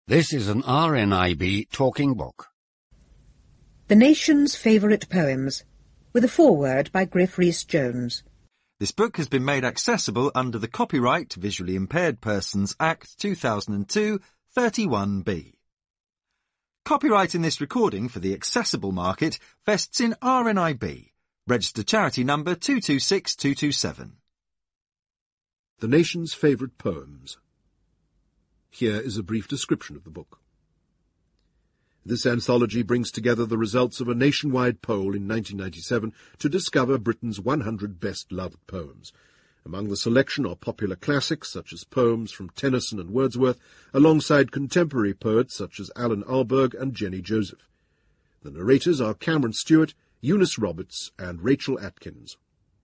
This is an RNIB talking book. The Nation's Favourite Poems, with a foreword by Griff Rhys-Jones. This book has been made accessible under the Copyright Visually Impaired Persons Act 2002 31B. Copyright in this recording for the accessible market vests in RNIB, registered charity number 226227. The Nation's Favourite Poems. Here is a brief description of the book. This anthology brings together the results of a nationwide poll in 1997 to discover Britain's 100 best-loved poems. Among the selection are popular classics such as poems from Tennyson and Wordsworth, alongside contemporary poets such as Alan Alberg and Jenny Joseph. The narrators are Cameron Stewart, Eunice Roberts and Rachel Atkins.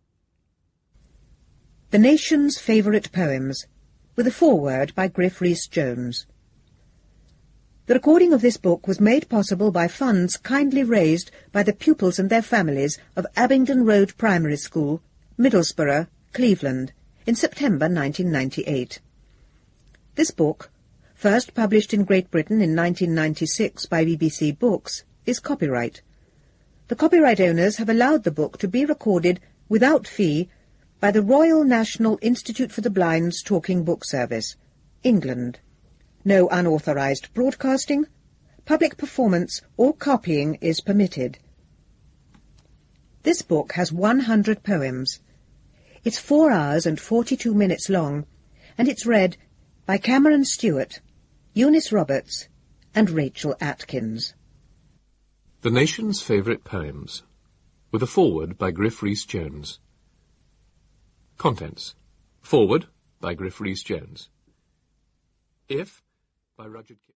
The Nation's Favourite Poems, with a foreword by Griff Rhys-Jones. The recording of this book was made possible by funds kindly raised by the pupils and their families of Abingdon Road Primary School, Middlesbrough, Cleveland, in September 1998. This book, first published in Great Britain in 1996 by BBC Books, is copyright. The copyright owners have allowed the book to be recorded without fee by the Royal National Institute for the Blind's Talking Book Service, England. No unauthorised broadcasting, public performance or copying is permitted. This book has 100 poems. It's 4 hours and 42 minutes long, and it's read by Cameron Stewart, Eunice Roberts and Rachel Atkins. The Nation's Favourite Poems, with a foreword by Griff Rhys-Jones. Contents. Foreword by Griff Rhys-Jones. If by Rudyard Kipling.